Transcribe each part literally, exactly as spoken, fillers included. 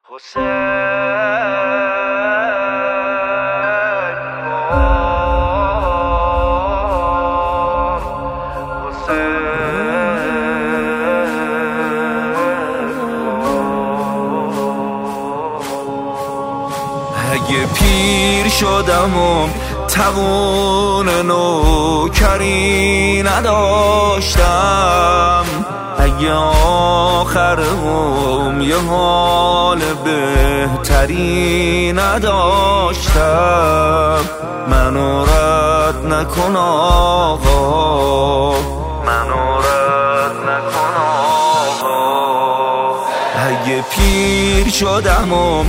اگه پیر شدم و توان نوکری نداشتم، اگه آخرم یه حال بهتری نداشتم، منو رد نکن آقا، منو رد نکن آقا. اگه پیر شدم و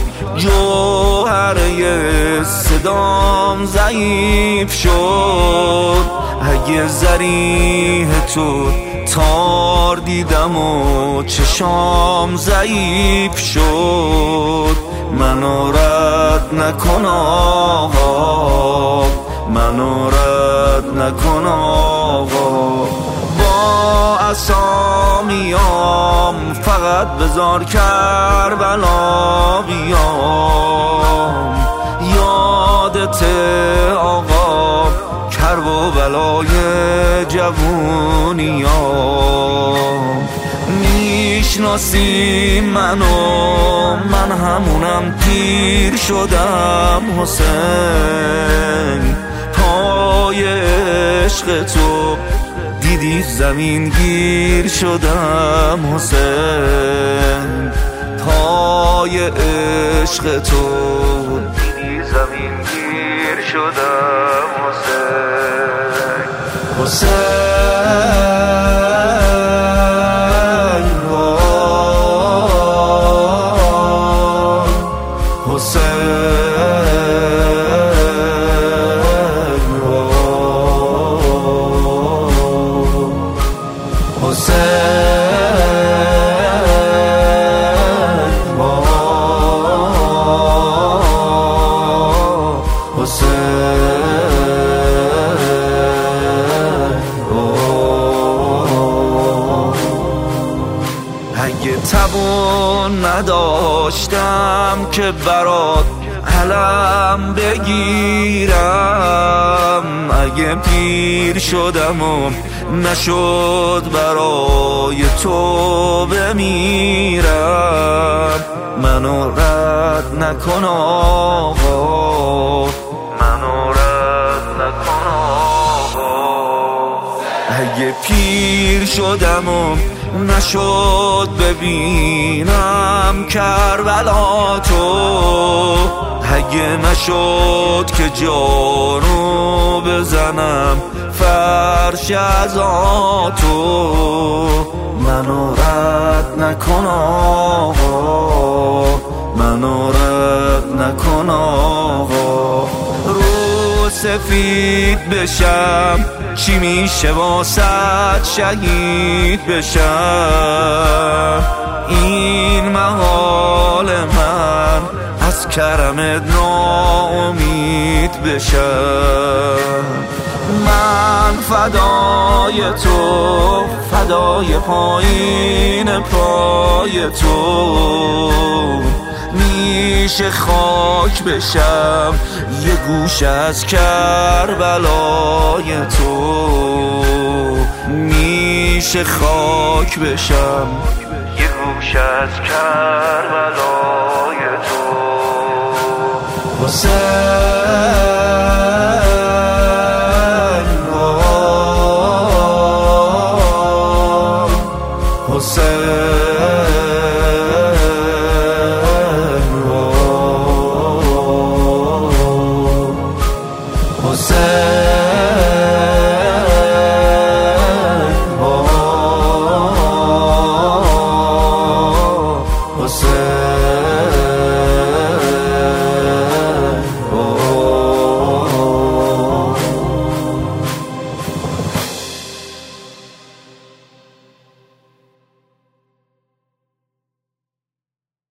جوهره صدام ضعیف شد، اگه ذریح تو تار دیدم و چشام ضعیف شد، منو رد نکن آقا، منو رد نکن آقا. با اسامیام فقط بذار کربلا بیام، یادت آقا کرب و بلای جوونیام. میشناسی منو، من همونم پیر شدم حسین، پای عشق تو دیدی زمین گیر شدم حسین، پای عشق تو دیدی زمین گیر شدم حسین. حسین اگه توان نداشتم که برات علم بگیرم، اگه پیر شدم و نشد برای تو بمیرم، منو رد نکن آقا، منو رد نکن آقا. اگه پیر شدم و نشد ببینم کربلا تو، اگه نشد که جانو بزنم فرش عزاتو، منو رد نکن آقا، منو رد نکن آقا. رو سفید بشم چی میشه واسه شهید بشم، این محال من از کرمت ناامید بشم. من فدای تو، فدای پایین پای تو، میشه خاک بشم یه گوش از کربلای تو، میشه خاک بشم یه گوش از کربلای تو. حسین حسین